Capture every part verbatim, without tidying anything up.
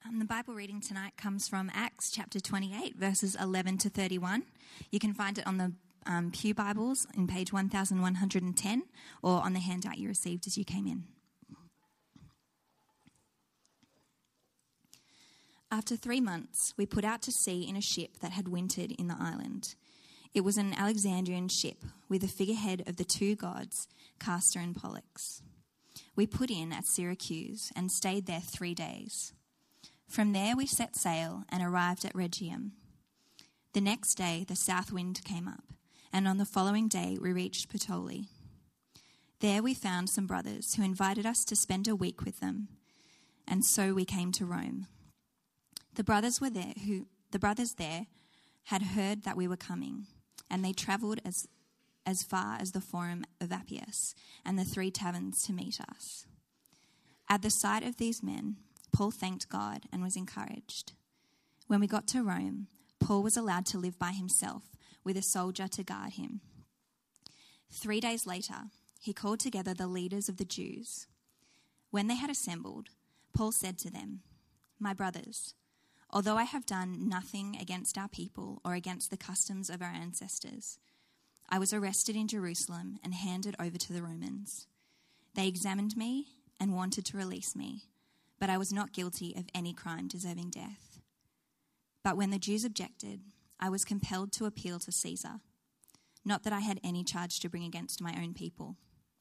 Um, the Bible reading tonight comes from Acts chapter twenty-eight, verses eleven to thirty-one. You can find it on the um, Pew Bibles in page one thousand one hundred ten or on the handout you received as you came in. After three months, we put out to sea in a ship that had wintered in the island. It was an Alexandrian ship with the figurehead of the two gods, Castor and Pollux. We put in at Syracuse and stayed there three days. From there we set sail and arrived at Rhegium. The next day the south wind came up, and on the following day we reached Puteoli. There we found some brothers who invited us to spend a week with them, and so we came to Rome. The brothers were there who the brothers there had heard that we were coming, and they travelled as as far as the Forum of Appius and the Three Taverns to meet us. At the sight of these men, Paul thanked God and was encouraged. When we got to Rome, Paul was allowed to live by himself with a soldier to guard him. Three days later, he called together the leaders of the Jews. When they had assembled, Paul said to them, "My brothers, although I have done nothing against our people or against the customs of our ancestors, I was arrested in Jerusalem and handed over to the Romans. They examined me and wanted to release me, but I was not guilty of any crime deserving death. But when the Jews objected, I was compelled to appeal to Caesar. Not that I had any charge to bring against my own people.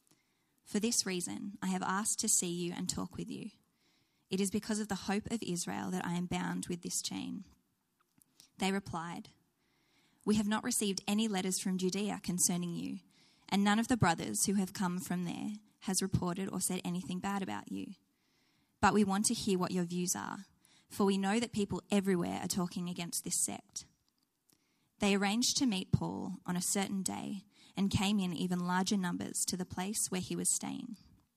For this reason, I have asked to see you and talk with you. It is because of the hope of Israel that I am bound with this chain." They replied, "We have not received any letters from Judea concerning you, and none of the brothers who have come from there has reported or said anything bad about you. But we want to hear what your views are, for we know that people everywhere are talking against this sect." They arranged to meet Paul on a certain day and came in even larger numbers to the place where he was staying.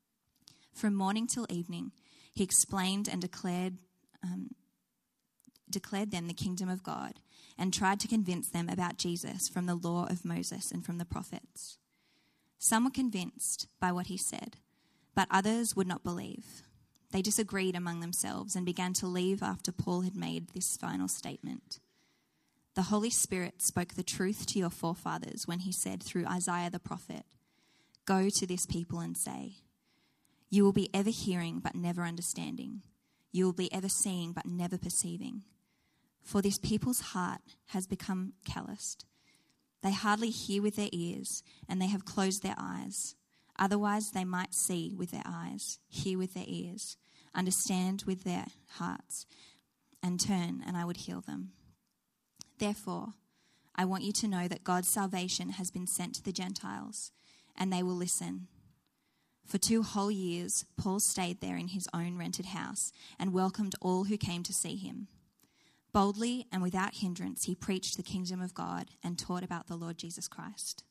From morning till evening, he explained and declared um, declared them the kingdom of God and tried to convince them about Jesus from the law of Moses and from the prophets. Some were convinced by what he said, but others would not believe. They disagreed among themselves and began to leave after Paul had made this final statement. The Holy Spirit spoke the truth to your forefathers when he said through Isaiah the prophet, "Go to this people and say, you will be ever hearing but never understanding. You will be ever seeing but never perceiving. For this people's heart has become calloused. They hardly hear with their ears, and they have closed their eyes. Otherwise they might see with their eyes, hear with their ears, understand with their hearts, and turn, and I would heal them. Therefore, I want you to know that God's salvation has been sent to the Gentiles, and they will listen." For two whole years, Paul stayed there in his own rented house and welcomed all who came to see him. Boldly and without hindrance, he preached the kingdom of God and taught about the Lord Jesus Christ.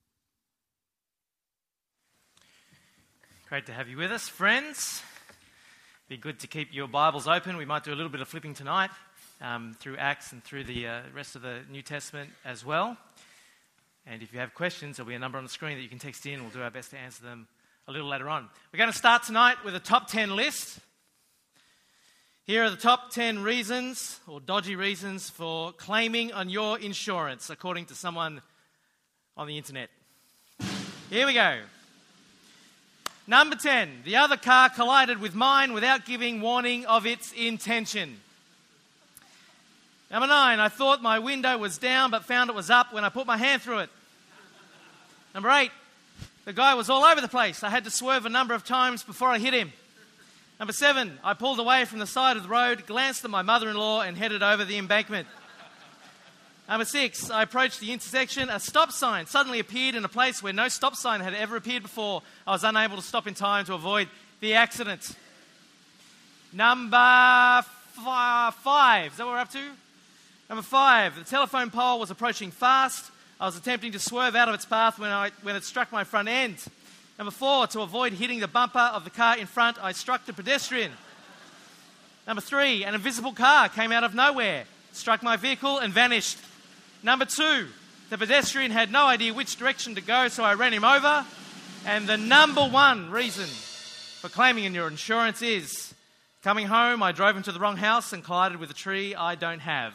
Great to have you with us, friends. Be good to keep your Bibles open. We might do a little bit of flipping tonight um, through Acts and through the uh, rest of the New Testament as well. And if you have questions, there'll be a number on the screen that you can text in. We'll do our best to answer them a little later on. We're going to start tonight with a top ten list. Here are the top ten reasons or dodgy reasons for claiming on your insurance, according to someone on the internet. Here we go. Number ten, the other car collided with mine without giving warning of its intention. Number nine, I thought my window was down but found it was up when I put my hand through it. Number eight, the guy was all over the place. I had to swerve a number of times before I hit him. Number seven, I pulled away from the side of the road, glanced at my mother-in-law and headed over the embankment. Number six, I approached the intersection. A stop sign suddenly appeared in a place where no stop sign had ever appeared before. I was unable to stop in time to avoid the accident. Number f- five, is that what we're up to? Number five, the telephone pole was approaching fast. I was attempting to swerve out of its path when, I, when it struck my front end. Number four, to avoid hitting the bumper of the car in front, I struck the pedestrian. Number three, an invisible car came out of nowhere, struck my vehicle and vanished. Number two, the pedestrian had no idea which direction to go, so I ran him over. And the number one reason for claiming in your insurance is Coming home, I drove into the wrong house and collided with a tree I don't have.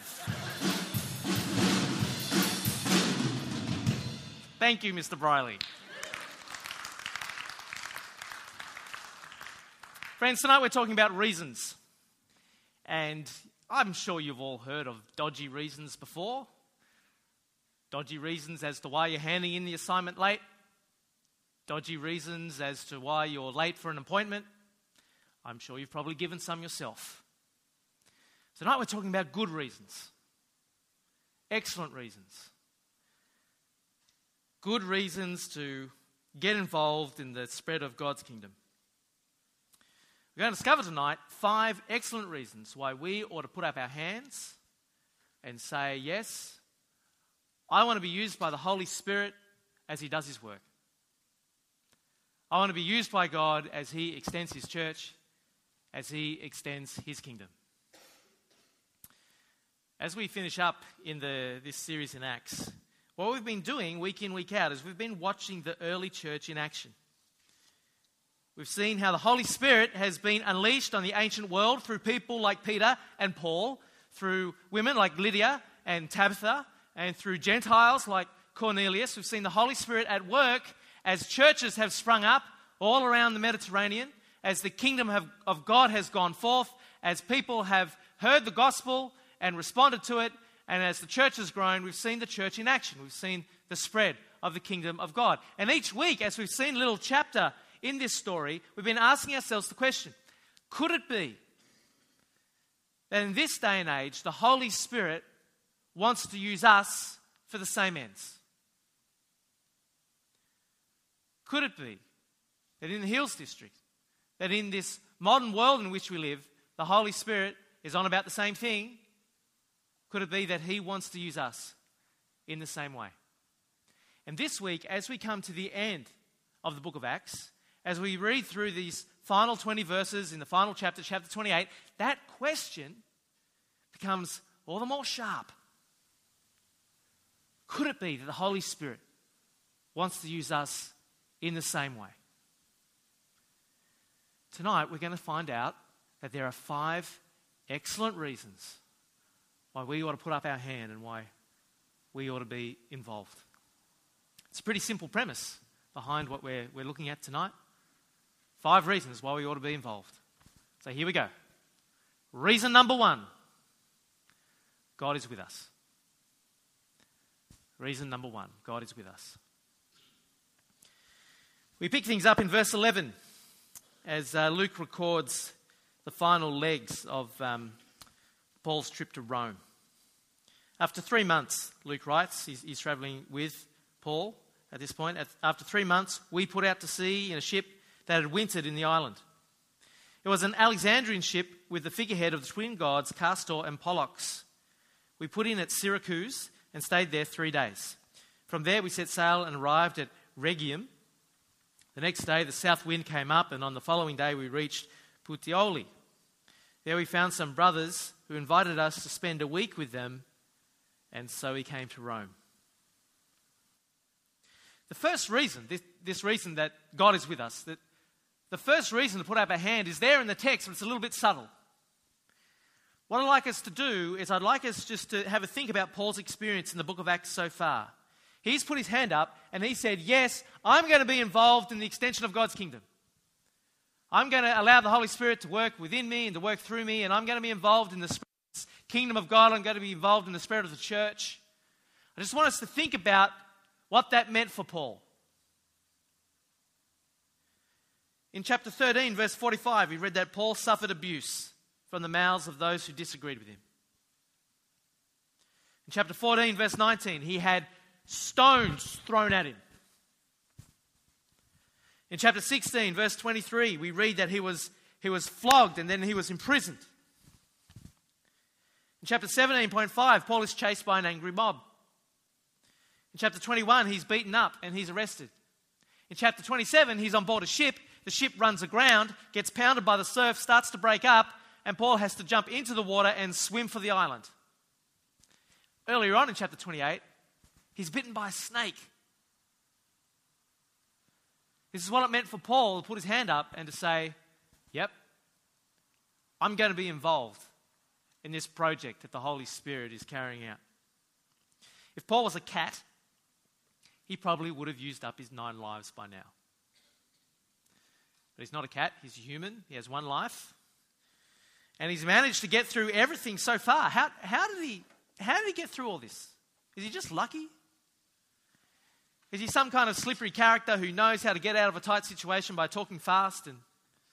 Thank you, Mister Briley. Friends, tonight we're talking about reasons. And I'm sure you've all heard of dodgy reasons before. Dodgy reasons as to why you're handing in the assignment late. Dodgy reasons as to why you're late for an appointment. I'm sure you've probably given some yourself. Tonight we're talking about good reasons. Excellent reasons. Good reasons to get involved in the spread of God's kingdom. We're going to discover tonight five excellent reasons why we ought to put up our hands and say, yes, I want to be used by the Holy Spirit as He does His work. I want to be used by God as He extends His church, as He extends His kingdom. As we finish up in the, this series in Acts, what we've been doing week in, week out is we've been watching the early church in action. We've seen how the Holy Spirit has been unleashed on the ancient world through people like Peter and Paul, through women like Lydia and Tabitha, and through Gentiles like Cornelius. We've seen the Holy Spirit at work as churches have sprung up all around the Mediterranean, as the kingdom have, of God has gone forth, as people have heard the gospel and responded to it, and as the church has grown, we've seen the church in action. We've seen the spread of the kingdom of God. And each week, as we've seen a little chapter in this story, we've been asking ourselves the question, could it be that in this day and age, the Holy Spirit wants to use us for the same ends? Could it be that in the Hills District, that in this modern world in which we live, the Holy Spirit is on about the same thing? Could it be that He wants to use us in the same way? And this week, as we come to the end of the book of Acts, as we read through these final twenty verses in the final chapter, chapter twenty-eight, that question becomes all the more sharp. Could it be that the Holy Spirit wants to use us in the same way? Tonight, we're going to find out that there are five excellent reasons why we ought to put up our hand and why we ought to be involved. It's a pretty simple premise behind what we're, we're looking at tonight. Five reasons why we ought to be involved. So here we go. Reason number one, God is with us. Reason number one, God is with us. We pick things up in verse eleven as uh, Luke records the final legs of um, Paul's trip to Rome. After three months, Luke writes, he's, he's travelling with Paul at this point. After three months, we put out to sea in a ship that had wintered in the island. It was an Alexandrian ship with the figurehead of the twin gods, Castor and Pollux. We put in at Syracuse and stayed there three days. From there, we set sail and arrived at Rhegium. The next day, the south wind came up, and on the following day, we reached Puteoli. There we found some brothers who invited us to spend a week with them, and so we came to Rome. The first reason, this, this reason that God is with us, that the first reason to put up our hand is there in the text, but it's a little bit subtle. What I'd like us to do is I'd like us just to have a think about Paul's experience in the book of Acts so far. He's put his hand up and he said, yes, I'm going to be involved in the extension of God's kingdom. I'm going to allow the Holy Spirit to work within me and to work through me, and I'm going to be involved in the kingdom of God. I'm going to be involved in the spread of the church. I just want us to think about what that meant for Paul. In chapter thirteen, verse forty-five, we read that Paul suffered abuse from the mouths of those who disagreed with him. In chapter fourteen, verse nineteen, he had stones thrown at him. In chapter sixteen, verse twenty-three, we read that he was, he was flogged and then he was imprisoned. In chapter seventeen point five, Paul is chased by an angry mob. In chapter twenty-one, he's beaten up and he's arrested. In chapter twenty-seven, he's on board a ship. The ship runs aground, gets pounded by the surf, starts to break up, and Paul has to jump into the water and swim for the island. Earlier on in chapter twenty-eight, he's bitten by a snake. This is what it meant for Paul to put his hand up and to say, yep, I'm going to be involved in this project that the Holy Spirit is carrying out. If Paul was a cat, he probably would have used up his nine lives by now. But he's not a cat, he's a human, he has one life. And he's managed to get through everything so far. How, how did he, how did he get through all this? Is he just lucky? Is he some kind of slippery character who knows how to get out of a tight situation by talking fast? And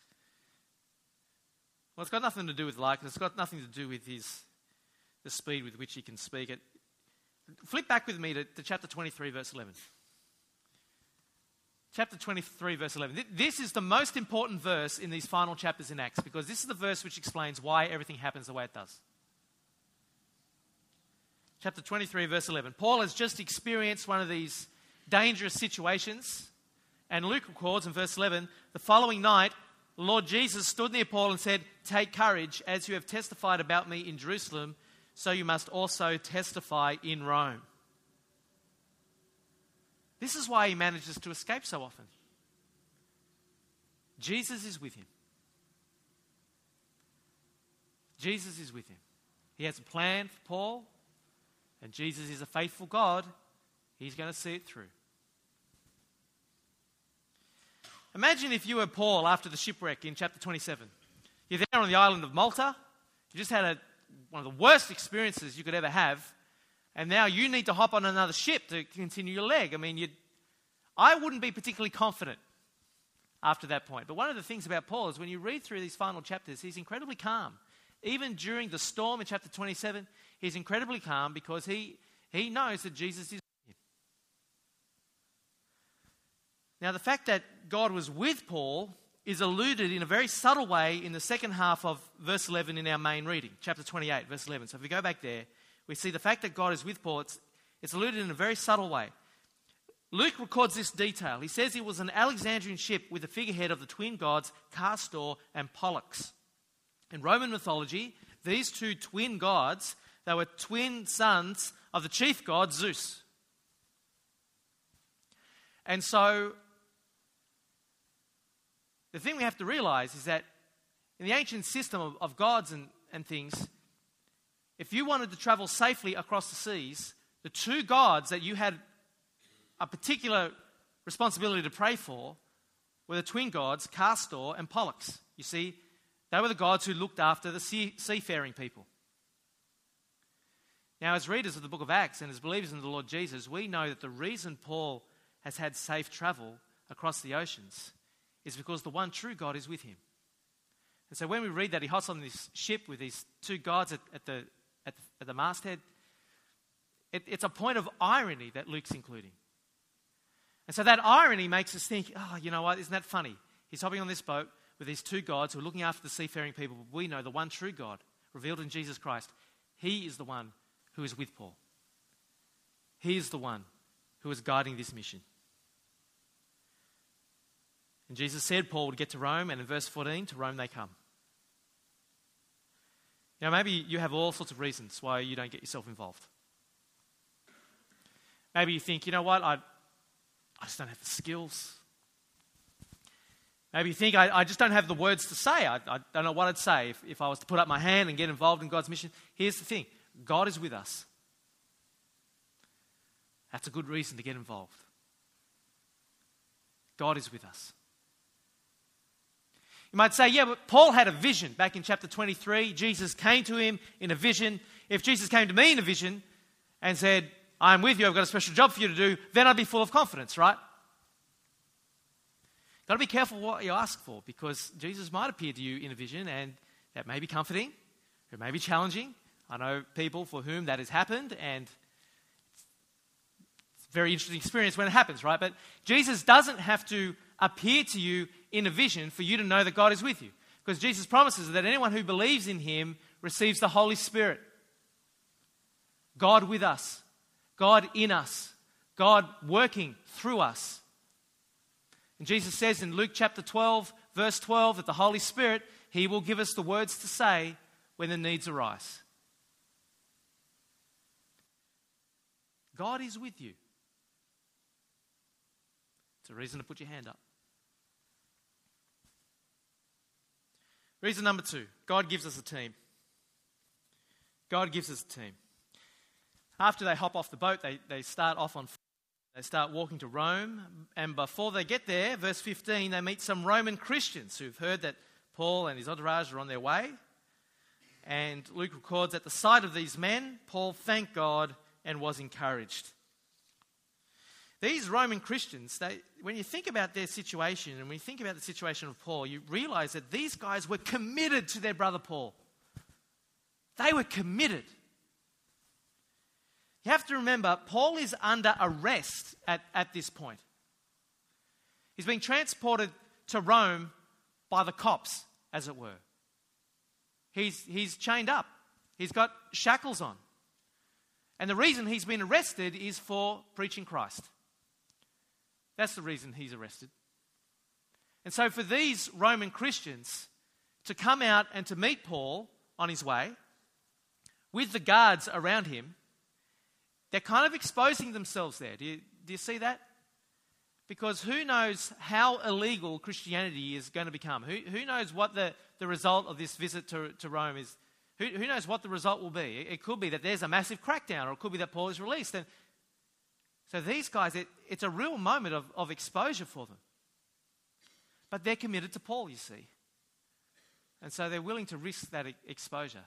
well, it's got nothing to do with luck. It's got nothing to do with his the speed with which he can speak it. Flip back with me to, to chapter twenty-three, verse eleven. Chapter twenty-three, verse eleven. This is the most important verse in these final chapters in Acts, because this is the verse which explains why everything happens the way it does. Chapter twenty-three, verse eleven. Paul has just experienced one of these dangerous situations, and Luke records in verse eleven, the following night, the Lord Jesus stood near Paul and said, "Take courage, as you have testified about me in Jerusalem, so you must also testify in Rome." This is why he manages to escape so often. Jesus is with him. Jesus is with him. He has a plan for Paul, and Jesus is a faithful God. He's going to see it through. Imagine if you were Paul after the shipwreck in chapter twenty-seven. You're there on the island of Malta. You just had a, one of the worst experiences you could ever have. And now you need to hop on another ship to continue your leg. I mean, you'd, I wouldn't be particularly confident after that point. But one of the things about Paul is when you read through these final chapters, he's incredibly calm. Even during the storm in chapter twenty-seven, he's incredibly calm because he, he knows that Jesus is with him. Now, the fact that God was with Paul is alluded in a very subtle way in the second half of verse eleven in our main reading, chapter twenty-eight, verse eleven. So if we go back there, we see the fact that God is with Paul, it's, it's alluded in a very subtle way. Luke records this detail. He says it was an Alexandrian ship with the figurehead of the twin gods Castor and Pollux. In Roman mythology, these two twin gods, they were twin sons of the chief god Zeus. And so the thing we have to realize is that in the ancient system of, of gods and, and things, if you wanted to travel safely across the seas, the two gods that you had a particular responsibility to pray for were the twin gods, Castor and Pollux. You see, they were the gods who looked after the sea, seafaring people. Now, as readers of the book of Acts and as believers in the Lord Jesus, we know that the reason Paul has had safe travel across the oceans is because the one true God is with him. And so when we read that he hops on this ship with these two gods at, at, the, at, the, at the masthead, it, it's a point of irony that Luke's including. And so that irony makes us think, oh, you know what, isn't that funny? He's hopping on this boat with these two gods who are looking after the seafaring people, but we know the one true God, revealed in Jesus Christ, he is the one who is with Paul. He is the one who is guiding this mission. And Jesus said Paul would get to Rome, and in verse fourteen, to Rome they come. Now, maybe you have all sorts of reasons why you don't get yourself involved. Maybe you think, you know what, I, I just don't have the skills. Maybe you think, I, I just don't have the words to say. I, I don't know what I'd say if, if I was to put up my hand and get involved in God's mission. Here's the thing. God is with us. That's a good reason to get involved. God is with us. You might say, yeah, but Paul had a vision back in chapter twenty-three. Jesus came to him in a vision. If Jesus came to me in a vision and said, I'm with you, I've got a special job for you to do, then I'd be full of confidence, right? Got to be careful what you ask for, because Jesus might appear to you in a vision, and that may be comforting, it may be challenging. I know people for whom that has happened, and it's a very interesting experience when it happens, right? But Jesus doesn't have to appear to you in a vision for you to know that God is with you, because Jesus promises that anyone who believes in him receives the Holy Spirit. God with us, God in us, God working through us. And Jesus says in Luke chapter twelve, verse twelve, that the Holy Spirit, he will give us the words to say when the needs arise. God is with you. It's a reason to put your hand up. Reason number two, God gives us a team. God gives us a team. After they hop off the boat, they, they start off on foot. They start walking to Rome, and before they get there, verse fifteen, they meet some Roman Christians who've heard that Paul and his entourage are on their way. And Luke records, at the sight of these men, Paul thanked God and was encouraged. These Roman Christians, they, when you think about their situation, and when you think about the situation of Paul, you realize that these guys were committed to their brother Paul. They were committed. You have to remember, Paul is under arrest at, at this point. He's being transported to Rome by the cops, as it were. He's, he's chained up. He's got shackles on. And the reason he's been arrested is for preaching Christ. That's the reason he's arrested. And so for these Roman Christians to come out and to meet Paul on his way, with the guards around him, they're kind of exposing themselves there. Do you, do you see that? Because who knows how illegal Christianity is going to become? Who, who knows what the, the result of this visit to, to Rome is? Who, who knows what the result will be? It, it could be that there's a massive crackdown, or it could be that Paul is released. And so these guys, it, it's a real moment of, of exposure for them. But they're committed to Paul, you see. And so they're willing to risk that e- exposure.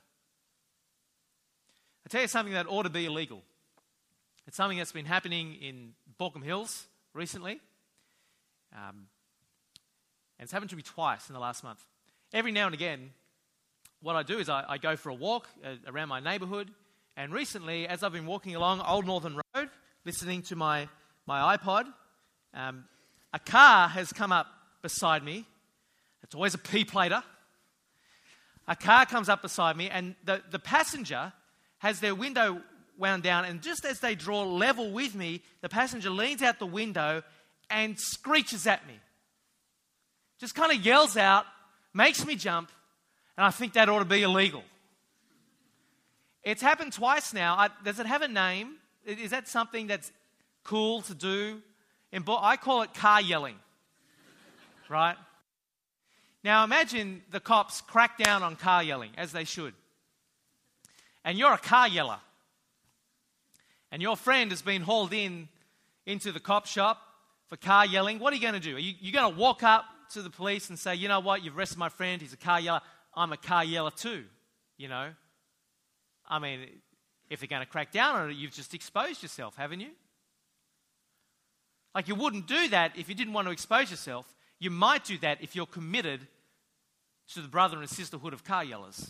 I tell you something that ought to be illegal. It's something that's been happening in Baulkham Hills recently. Um, and it's happened to me twice in the last month. Every now and again, what I do is I, I go for a walk uh, around my neighbourhood. And recently, as I've been walking along Old Northern Road, listening to my, my iPod, um, a car has come up beside me. It's always a P-plater. A car comes up beside me, and the, the passenger has their window wound down, and just as they draw level with me, the passenger leans out the window and screeches at me. Just kind of yells out, makes me jump, and I think that ought to be illegal. It's happened twice now. I, does it have a name? Is that something that's cool to do? In Bo- I call it car yelling, right? Now imagine the cops crack down on car yelling, as they should. And you're a car yeller. And your friend has been hauled in into the cop shop for car yelling. What are you going to do? Are you you going to walk up to the police and say, you know what, you've arrested my friend, he's a car yeller, I'm a car yeller too, you know? I mean, if they're going to crack down on it, you've just exposed yourself, haven't you? Like, you wouldn't do that if you didn't want to expose yourself. You might do that if you're committed to the brother and sisterhood of car yellers.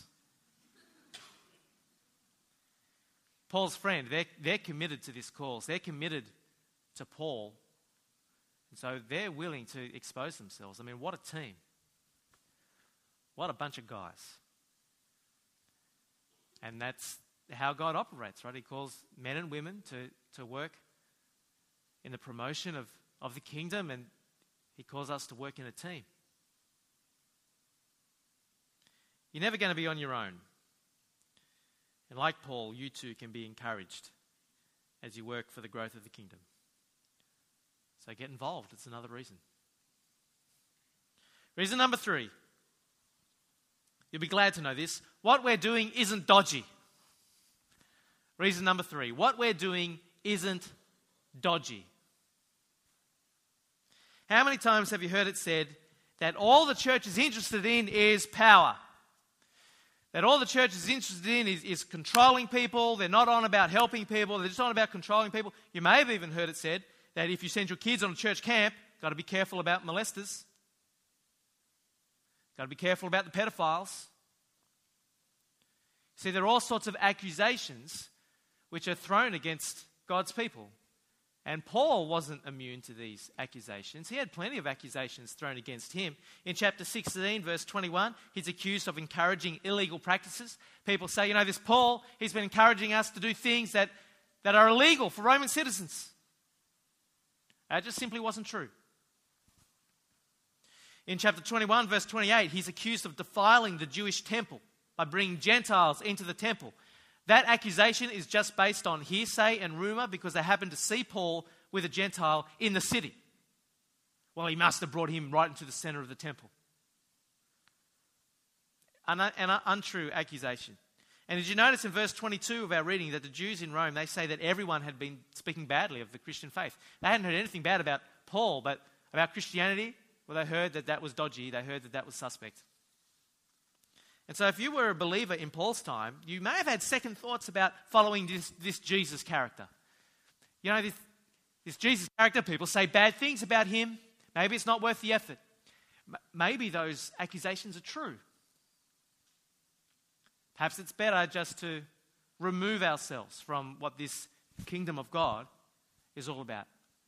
Paul's friend, they're, they're committed to this cause. They're committed to Paul. And so they're willing to expose themselves. I mean, what a team. What a bunch of guys. And that's how God operates, right? He calls men and women to, to work in the promotion of, of the kingdom, and he calls us to work in a team. You're never going to be on your own. And like Paul, you too can be encouraged as you work for the growth of the kingdom. So get involved. It's another reason. Reason number three. You'll be glad to know this. What we're doing isn't dodgy. Reason number three. What we're doing isn't dodgy. How many times have you heard it said that all the church is interested in is power? That all the church is interested in is, is controlling people. They're not on about helping people. They're just on about controlling people. You may have even heard it said that if you send your kids on a church camp, got to be careful about molesters. Got to be careful about the pedophiles. See, there are all sorts of accusations which are thrown against God's people. And Paul wasn't immune to these accusations. He had plenty of accusations thrown against him. In chapter sixteen, verse twenty-one, he's accused of encouraging illegal practices. People say, you know, this Paul, he's been encouraging us to do things that, that are illegal for Roman citizens. That just simply wasn't true. In chapter twenty-one, verse twenty-eight, he's accused of defiling the Jewish temple by bringing Gentiles into the temple. That accusation is just based on hearsay and rumor because they happened to see Paul with a Gentile in the city. Well, he must have brought him right into the center of the temple. an, an untrue accusation. And did you notice in verse twenty-two of our reading that the Jews in Rome, they say that everyone had been speaking badly of the Christian faith. They hadn't heard anything bad about Paul, but about Christianity, well, they heard that that was dodgy. They heard that that was suspect. And so if you were a believer in Paul's time, you may have had second thoughts about following this, this Jesus character. You know, this, this Jesus character, people say bad things about him. Maybe it's not worth the effort. M- maybe those accusations are true. Perhaps it's better just to remove ourselves from what this kingdom of God is all about.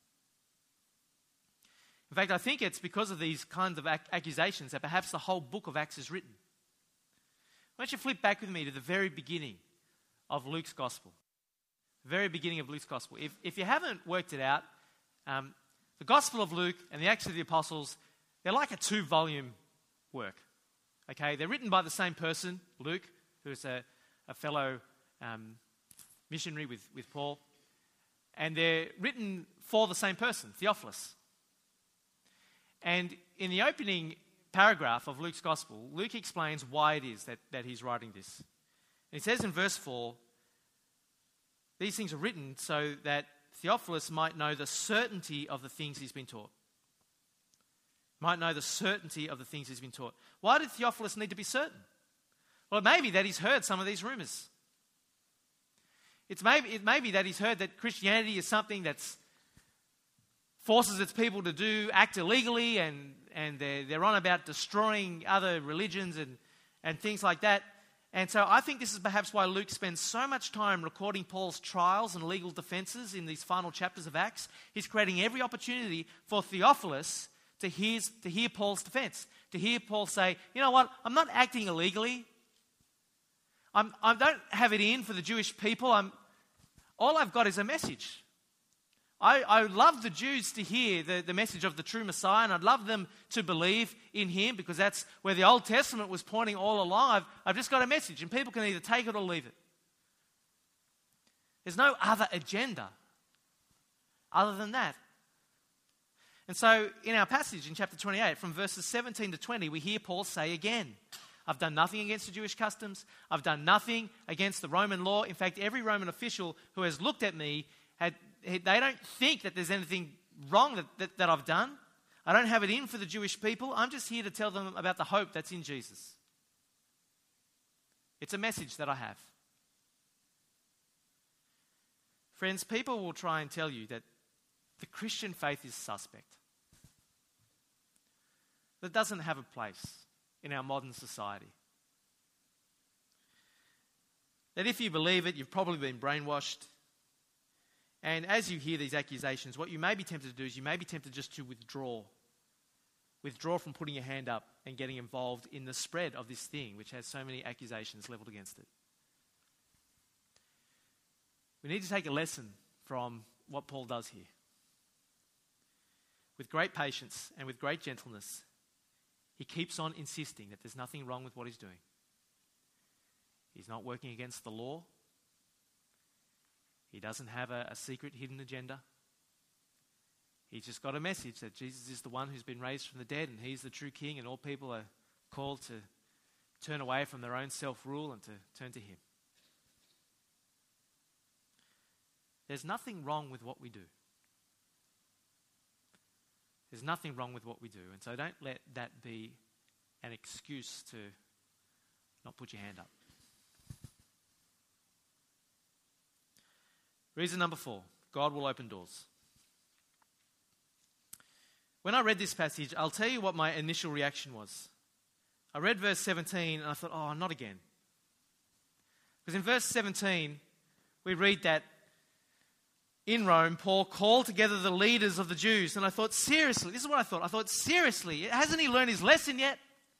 In fact, I think it's because of these kinds of ac- accusations that perhaps the whole book of Acts is written. Why don't you flip back with me to the very beginning of Luke's Gospel? The very beginning of Luke's Gospel. If, if you haven't worked it out, um, the Gospel of Luke and the Acts of the Apostles, they're like a two-volume work. Okay, they're written by the same person, Luke, who's a, a fellow um, missionary with, with Paul. And they're written for the same person, Theophilus. And in the opening paragraph of Luke's Gospel, Luke explains why it is that, that he's writing this. And he says in verse four, these things are written so that Theophilus might know the certainty of the things he's been taught. Might know the certainty of the things he's been taught. Why did Theophilus need to be certain? Well, it may be that he's heard some of these rumors. It's maybe, it may be that he's heard that Christianity is something that's forces its people to do, act illegally, and, and they're, they're on about destroying other religions and, and things like that. And so I think this is perhaps why Luke spends so much time recording Paul's trials and legal defenses in these final chapters of Acts. He's creating every opportunity for Theophilus to hear, to hear Paul's defense, to hear Paul say, you know what, I'm not acting illegally. I'm, I don't have it in for the Jewish people. I'm, all I've got is a message. I, I love the Jews to hear the, the message of the true Messiah, and I'd love them to believe in him because that's where the Old Testament was pointing all along. I've, I've just got a message, and people can either take it or leave it. There's no other agenda other than that. And so in our passage in chapter twenty-eight, from verses seventeen to twenty, we hear Paul say again, I've done nothing against the Jewish customs. I've done nothing against the Roman law. In fact, every Roman official who has looked at me had they don't think that there's anything wrong that, that, that I've done. I don't have it in for the Jewish people. I'm just here to tell them about the hope that's in Jesus. It's a message that I have. Friends, people will try and tell you that the Christian faith is suspect. That doesn't have a place in our modern society. That if you believe it, you've probably been brainwashed. And as you hear these accusations, what you may be tempted to do is you may be tempted just to withdraw. Withdraw from putting your hand up and getting involved in the spread of this thing which has so many accusations leveled against it. We need to take a lesson from what Paul does here. With great patience and with great gentleness, he keeps on insisting that there's nothing wrong with what he's doing. He's not working against the law. He doesn't have a, a secret hidden agenda. He's just got a message that Jesus is the one who's been raised from the dead and he's the true king, and all people are called to turn away from their own self-rule and to turn to him. There's nothing wrong with what we do. There's nothing wrong with what we do. And so don't let that be an excuse to not put your hand up. Reason number four, God will open doors. When I read this passage, I'll tell you what my initial reaction was. I read verse seventeen and I thought, oh, not again. Because in verse seventeen, we read that in Rome, Paul called together the leaders of the Jews. And I thought, seriously, this is what I thought. I thought, seriously, hasn't he learned his lesson yet?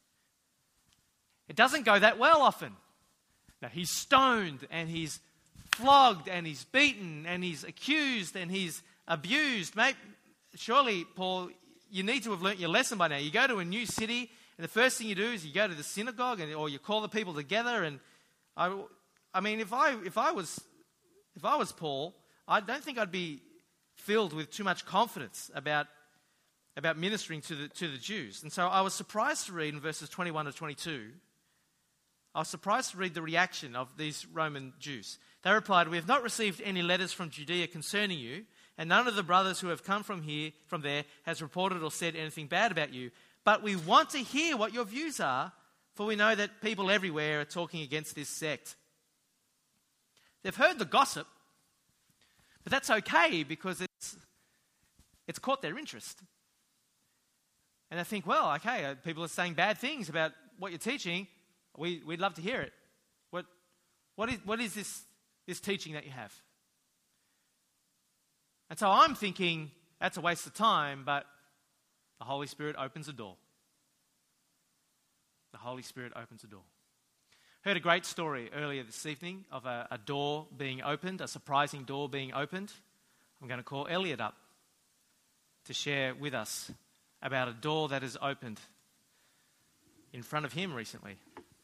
It doesn't go that well often. Now, he's stoned and he's flogged and he's beaten and he's accused and he's abused. Mate, surely, Paul, you need to have learnt your lesson by now. You go to a new city and the first thing you do is you go to the synagogue and, or you call the people together. And I, I mean, if I if I was if I was Paul, I don't think I'd be filled with too much confidence about about ministering to the to the Jews. And so I was surprised to read in verses twenty-one to twenty-two I was surprised to read the reaction of these Roman Jews. They replied, "We have not received any letters from Judea concerning you, and none of the brothers who have come from here, from there, has reported or said anything bad about you. But we want to hear what your views are, for we know that people everywhere are talking against this sect." They've heard the gossip, but that's okay because it's it's caught their interest. And they think, well, okay, uh, people are saying bad things about what you're teaching. We, we'd love to hear it. What, what is, what is this, this teaching that you have? And so I'm thinking, that's a waste of time, but the Holy Spirit opens a door. The Holy Spirit opens a door. Heard a great story earlier this evening of a, a door being opened, a surprising door being opened. I'm going to call Elliot up to share with us about a door that has opened in front of him recently.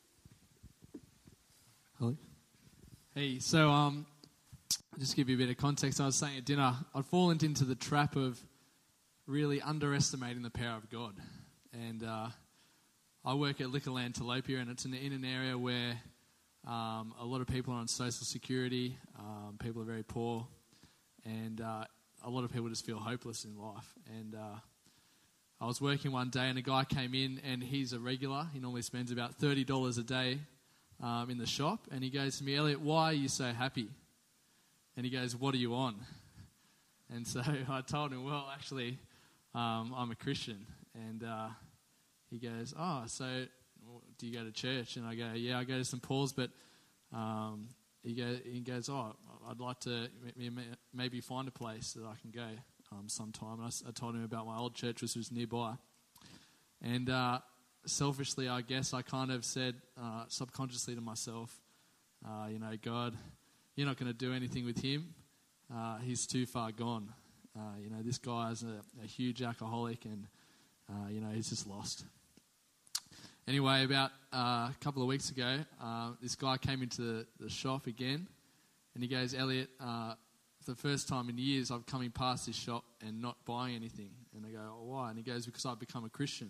Hello. Hey, so um, just to give you a bit of context, I was saying at dinner, I'd fallen into the trap of really underestimating the power of God. And uh, I work at Liquorland Tilapia, and it's in, in an area where um, a lot of people are on social security, um, people are very poor, and uh, a lot of people just feel hopeless in life. And uh, I was working one day, and a guy came in, and he's a regular. He normally spends about thirty dollars a day um, in the shop. And he goes to me, "Elliot, why are you so happy?" And he goes, "What are you on?" And so I told him, well, actually, um, I'm a Christian. And uh, he goes, "Oh, so do you go to church?" And I go, "Yeah, I go to Saint Paul's, but um, he, go, he goes, oh, I'd like to maybe find a place that I can go um, sometime." And I, I told him about my old church, which was nearby. And uh, selfishly, I guess, I kind of said uh, subconsciously to myself, uh, you know, "God, you're not going to do anything with him. Uh, he's too far gone. Uh, you know, this guy is a, a huge alcoholic, and uh, you know, he's just lost." Anyway, about uh, a couple of weeks ago, uh, this guy came into the, the shop again, and he goes, "Elliot, uh, for the first time in years, I'm coming past this shop and not buying anything." And I go, "Oh, why?" And he goes, "Because I've become a Christian."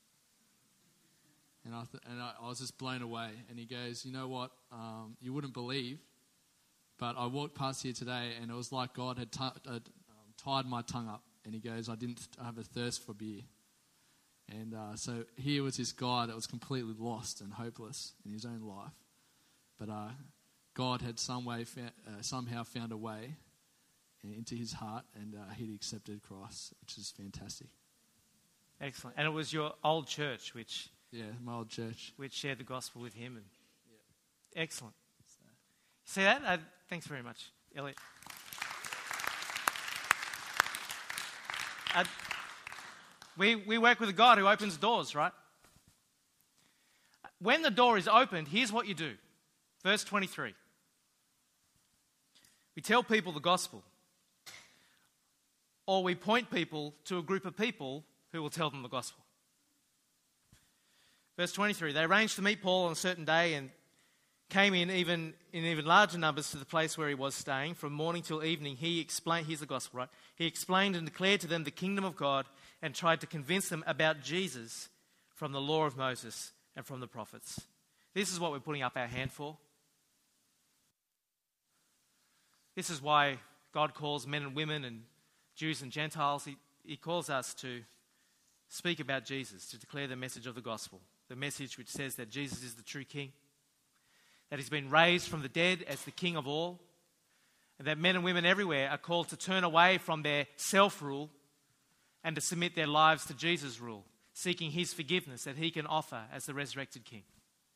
And I th- and I, I was just blown away. And he goes, "You know what? Um, you wouldn't believe, but I walked past here today, and it was like God had, t- had um, tied my tongue up." And he goes, "I didn't have a thirst for beer." And uh, so here was this guy that was completely lost and hopeless in his own life. But uh, God had some way fa- uh, somehow found a way into his heart, and uh, he'd accepted Christ, which is fantastic. Excellent. And it was your old church which... Yeah, my old church. Which shared the gospel with him. And yeah. Excellent. So. See that? Uh, thanks very much, Elliot. uh, we, we work with a God who opens doors, right? When the door is opened, here's what you do. Verse twenty-three. We tell people the gospel. Or we point people to a group of people who will tell them the gospel. Verse twenty-three, they arranged to meet Paul on a certain day and came in even in even larger numbers to the place where he was staying. From morning till evening, he explained, here's the gospel, right? He explained and declared to them the kingdom of God and tried to convince them about Jesus from the law of Moses and from the prophets. This is what we're putting up our hand for. This is why God calls men and women and Jews and Gentiles. He, he calls us to speak about Jesus, to declare the message of the gospel. The message which says that Jesus is the true king, that he's been raised from the dead as the king of all, and that men and women everywhere are called to turn away from their self-rule and to submit their lives to Jesus' rule, seeking his forgiveness that he can offer as the resurrected king.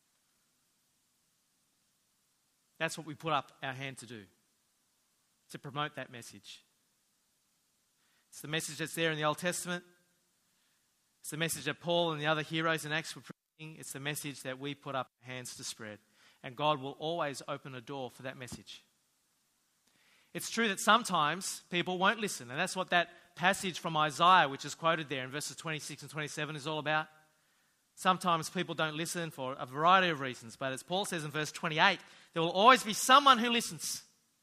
That's what we put up our hand to do, to promote that message. It's the message that's there in the Old Testament. It's the message that Paul and the other heroes in Acts were preaching. It's the message that we put up our hands to spread. And God will always open a door for that message. It's true that sometimes people won't listen. And that's what that passage from Isaiah, which is quoted there in verses twenty-six and twenty-seven, is all about. Sometimes people don't listen for a variety of reasons. But as Paul says in verse twenty-eight, there will always be someone who listens.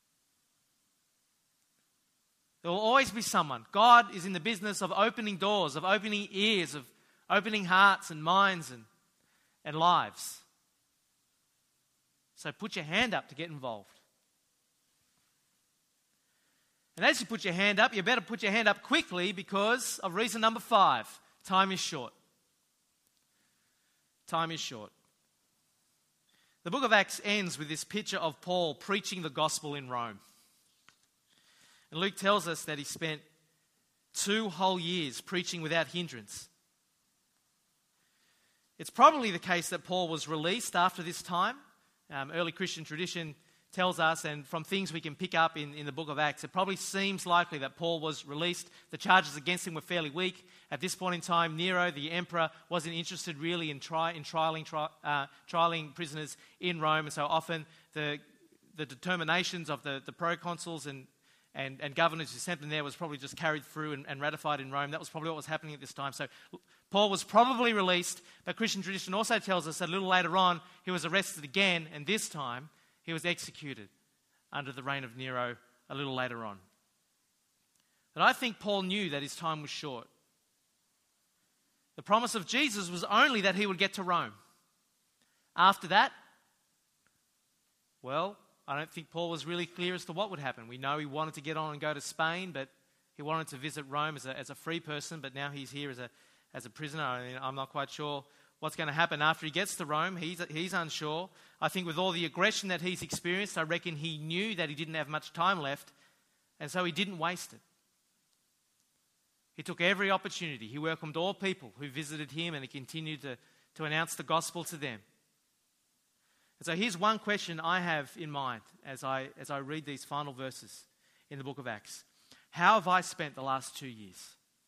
There will always be someone. God is in the business of opening doors, of opening ears, of opening hearts and minds and, and lives. So put your hand up to get involved. And as you put your hand up, you better put your hand up quickly because of reason number five. Time is short. Time is short. The book of Acts ends with this picture of Paul preaching the gospel in Rome. And Luke tells us that he spent two whole years preaching without hindrance. It's probably the case that Paul was released after this time. Um, early Christian tradition tells us, and from things we can pick up in, in the book of Acts, it probably seems likely that Paul was released. The charges against him were fairly weak. At this point in time, Nero, the emperor, wasn't interested really in, tri- in trialing, tri- uh, trialing prisoners in Rome, and so often the, the determinations of the, the proconsuls and, and, and governors who sent them there was probably just carried through and, and ratified in Rome. That was probably what was happening at this time. So Paul was probably released, but Christian tradition also tells us that a little later on he was arrested again, and this time he was executed under the reign of Nero a little later on. But I think Paul knew that his time was short. The promise of Jesus was only that he would get to Rome. After that, well, I don't think Paul was really clear as to what would happen. We know he wanted to get on and go to Spain, but he wanted to visit Rome as a, as a free person, but now he's here as a, as a prisoner. I mean, I'm not quite sure what's going to happen after he gets to Rome. He's, he's unsure. I think with all the aggression that he's experienced, I reckon he knew that he didn't have much time left, and so he didn't waste it. He took every opportunity. He welcomed all people who visited him, and he continued to, to announce the gospel to them. And so here's one question I have in mind as I, as I read these final verses in the book of Acts. How have I spent the last two years?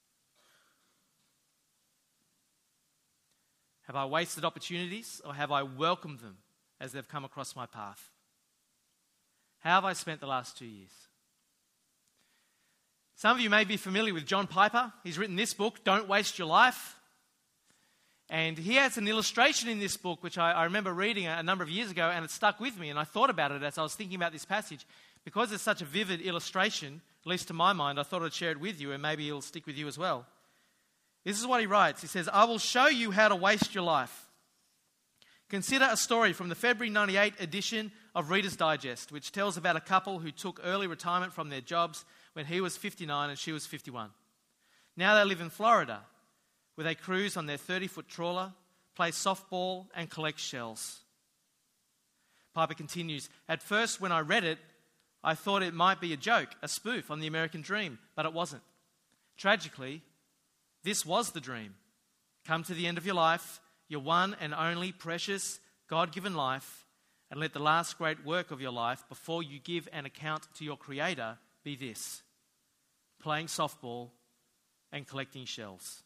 Have I wasted opportunities, or have I welcomed them as they've come across my path? How have I spent the last two years? Some of you may be familiar with John Piper. He's written this book, Don't Waste Your Life. And he has an illustration in this book, which I, I remember reading a, a number of years ago, and it stuck with me. And I thought about it as I was thinking about this passage. Because it's such a vivid illustration, at least to my mind, I thought I'd share it with you, and maybe it'll stick with you as well. This is what he writes. He says, I will show you how to waste your life. Consider a story from the February ninety-eight edition of Reader's Digest, which tells about a couple who took early retirement from their jobs when he was fifty-nine and she was fifty-one. Now they live in Florida, where they cruise on their thirty-foot trawler, play softball, and collect shells. Piper continues, at first when I read it, I thought it might be a joke, a spoof on the American dream, but it wasn't. Tragically, this was the dream. Come to the end of your life, your one and only precious God-given life, and let the last great work of your life before you give an account to your Creator be this: playing softball and collecting shells.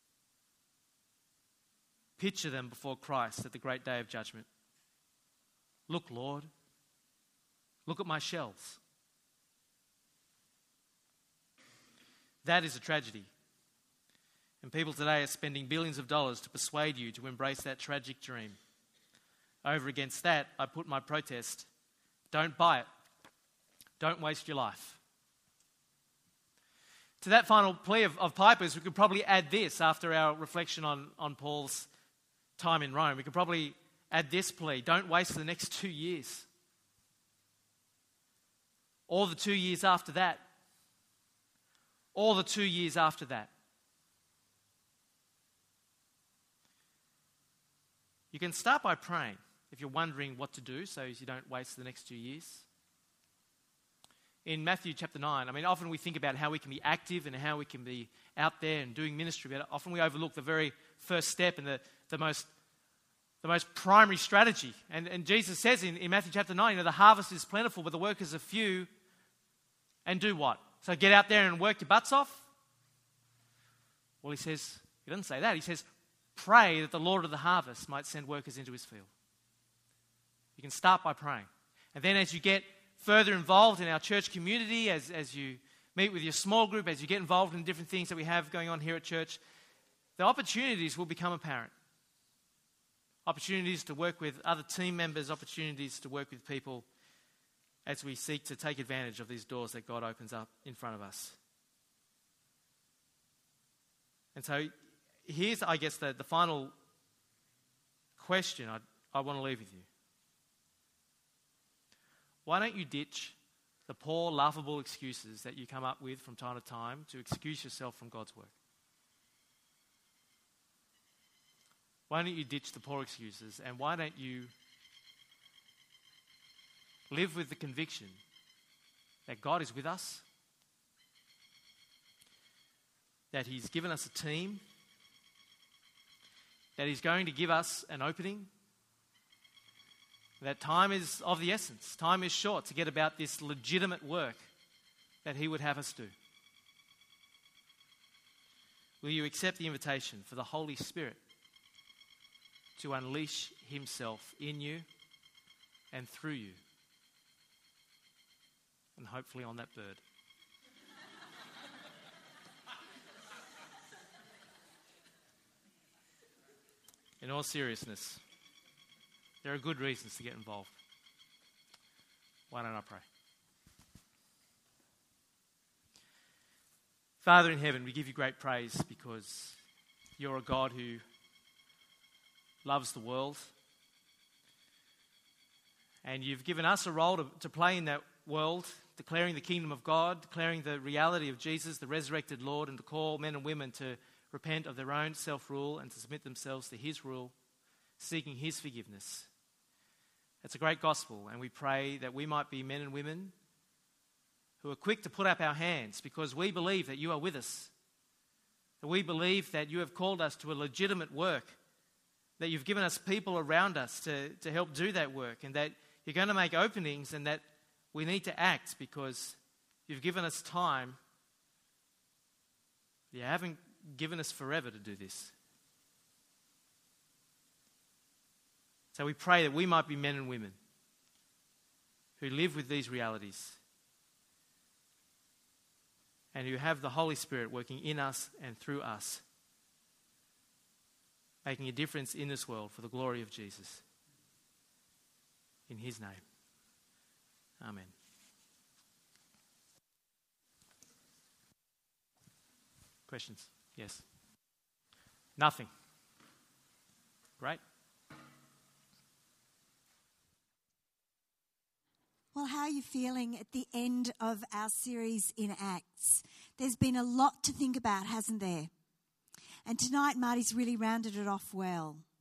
Picture them before Christ at the great day of judgment. Look, Lord, look at my shells. That is a tragedy. And people today are spending billions of dollars to persuade you to embrace that tragic dream. Over against that, I put my protest. Don't buy it. Don't waste your life. To that final plea of, of Piper's, we could probably add this after our reflection on, on Paul's time in Rome. We could probably add this plea. Don't waste the next two years. Or the two years after that. Or the two years after that. You can start by praying if you're wondering what to do so as you don't waste the next two years. In Matthew chapter nine, I mean, often we think about how we can be active and how we can be out there and doing ministry, but often we overlook the very first step and the, the most the most primary strategy. And, and Jesus says in, in Matthew chapter nine, you know, the harvest is plentiful, but the workers are few. And do what? So get out there and work your butts off? Well, he says, he doesn't say that. He says, pray that the Lord of the harvest might send workers into his field. You can start by praying. And then as you get further involved in our church community, as, as you meet with your small group, as you get involved in different things that we have going on here at church, the opportunities will become apparent. Opportunities to work with other team members, opportunities to work with people as we seek to take advantage of these doors that God opens up in front of us. And so here's, I guess, the, the final question I, I want to leave with you. Why don't you ditch the poor, laughable excuses that you come up with from time to time to excuse yourself from God's work? Why don't you ditch the poor excuses, and why don't you live with the conviction that God is with us, that He's given us a team, that He's going to give us an opening, that time is of the essence. Time is short to get about this legitimate work that He would have us do. Will you accept the invitation for the Holy Spirit to unleash Himself in you and through you, and hopefully on that bird? In all seriousness, there are good reasons to get involved. Why don't I pray? Father in heaven, we give you great praise because you're a God who loves the world. And you've given us a role to, to play in that world, declaring the kingdom of God, declaring the reality of Jesus, the resurrected Lord, and to call men and women to repent of their own self-rule and to submit themselves to His rule, seeking His forgiveness. It's a great gospel, and we pray that we might be men and women who are quick to put up our hands because we believe that you are with us, that we believe that you have called us to a legitimate work, that you've given us people around us to, to help do that work, and that you're going to make openings and that we need to act because you've given us time. You haven't given us forever to do this. So we pray that we might be men and women who live with these realities and who have the Holy Spirit working in us and through us, making a difference in this world for the glory of Jesus. In His name, amen. Questions? Yes. Nothing. Great. Well, how are you feeling at the end of our series in Acts? There's been a lot to think about, hasn't there? And tonight, Marty's really rounded it off well.